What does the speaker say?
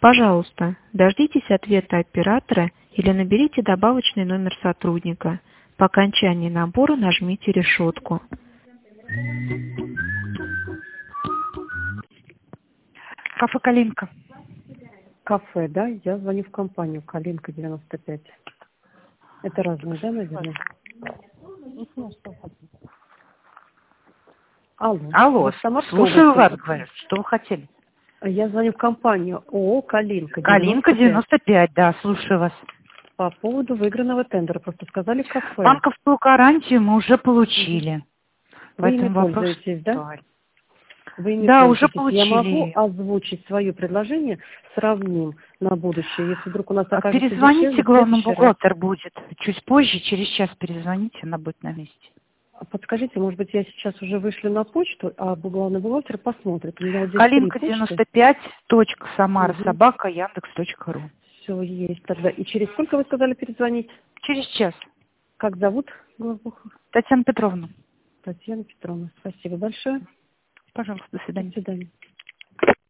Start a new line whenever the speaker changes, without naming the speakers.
Пожалуйста, дождитесь ответа оператора или наберите добавочный номер сотрудника. По окончании набора нажмите решетку. Кафе «Калинка».
Кафе, да? Я звоню в компанию «Калинка 95». Это разные, да, наверное? Алло.
Алло,
Вы в Самарской
слушаю
области?
вас, говорят. Что вы хотели?
Я звоню в компанию ООО «Калинка 95».
Калинка 95, да, слушаю вас.
По поводу выигранного тендера. Просто сказали кафе.
Банковскую гарантию мы уже получили.
Вы ими
Поэтому вопрос
пользуетесь, да?
актуален.
Вы ими
Да, уже
пользуетесь. Я могу
получили.
озвучить свое предложение, сравним на будущее. Если вдруг у нас окажется
Перезвоните,
дешевле, в
главный
следующий раз.
бухгалтер будет. Чуть позже, через час перезвоните, она будет на месте.
Подскажите, может быть, я сейчас уже вышлю на почту, а главный бухгалтер посмотрит. У меня вот здесь
Калинка
3 почты.
95, .samara@, яндекс.ру.
Все есть тогда. И через сколько вы сказали перезвонить?
Через час.
Как зовут главбуха?
Татьяна Петровна.
Татьяна Петровна. Спасибо большое.
Пожалуйста, до
До
свидания.
свидания.